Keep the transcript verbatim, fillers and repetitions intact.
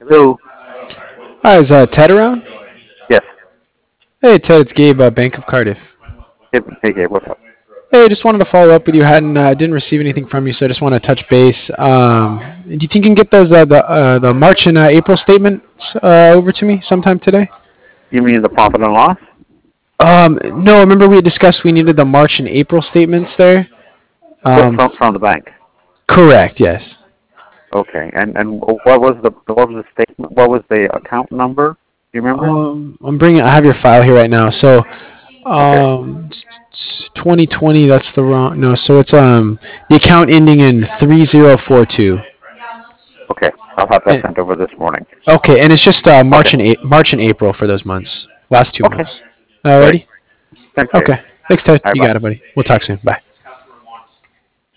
Hello. Hi, is uh, Ted around? Yes. Hey, Ted, it's Gabe, uh, Bank of Cardiff. Hey, hey, Gabe, what's up? Hey, just wanted to follow up with you. Hadn't uh, didn't receive anything from you, so I just want to touch base. Um, do you think you can get those uh, the uh, the March and uh, April statements uh, over to me sometime today? You mean the profit and loss? Um, no, remember we had discussed we needed the March and April statements there. Fr- Um, From from the bank. correct. Yes. Okay. And and what was the what was the statement? What was the account number? Do you remember? Um, I'm bringing. I have your file here right now. So, Okay. um, twenty twenty. That's the wrong. No. So it's um the account ending in three zero four two. Okay. I'll have that And, sent over this morning. okay, and it's just uh, Okay. March and A- March and April for those months. Last two Okay. months. Great. Alrighty. Thanks, Gabe. Okay. Thanks, Ted. All right. You Bye. got it, buddy. We'll talk soon. Bye.